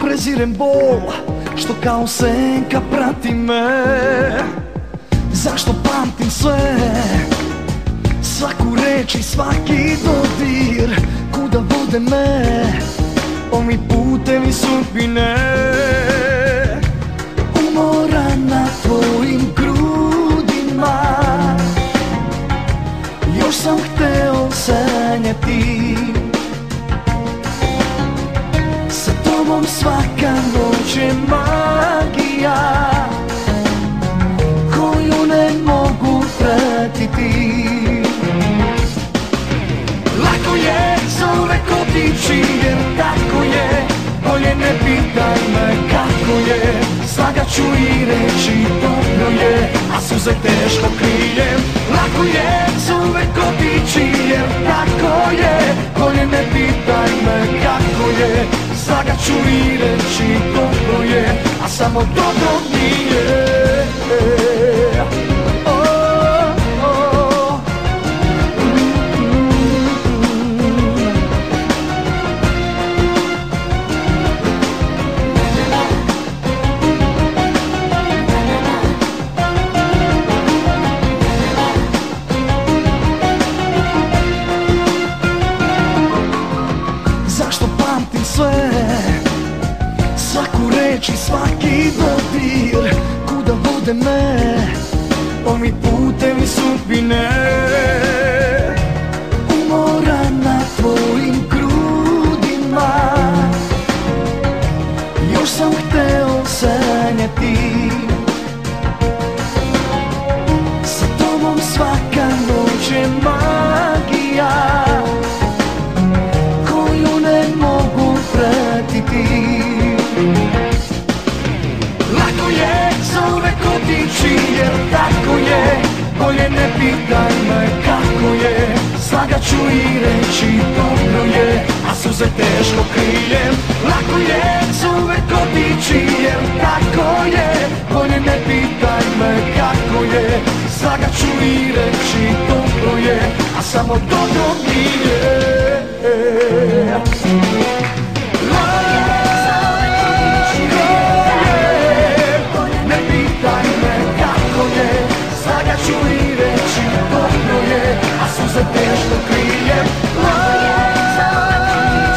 prezirem bol što kao senka prati me. Zašto pamtim sve, svaku reč i svaki dodir, kuda vode me ovi putevi sudbine. Umoran na tvojim grudima, još sam hteo sanjati. Sa tobom svaka noć je magija koju ne mogu pratiti. Lako je za uvek otići jer tako je, bolje ne pitaj me kako je. Slagat ću i reći dobro je, a suze teško krijem. Lako je za uvek otići jer tako je, bolje ne pitaj me kako je. Slagat ću i reći dobro je, a samo dobro nije. Zašto pamtim sve, svaku reč i svaki dodir, kuda vode me ovi putevi sudbine. Umoran na tvojim grudima, još sam hteo sanjati. Sa tobom svaka noć je magija koju ne mogu pratiti. Lako je za uvek otići jer tako je, bolje ne pitaj me kako je. Slagat ću i reći dobro je, a suze teško krijem. Lako je za uvek otići jer tako je, bolje ne pitaj me kako je. Slagat ću i reći dobro je, a samo dobro nije. Ne pitaj me kako je, slagat ću i reći dobro je, a suze teško krijem.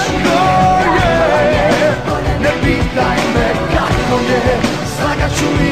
Ne pitaj me kako je, slagat ću i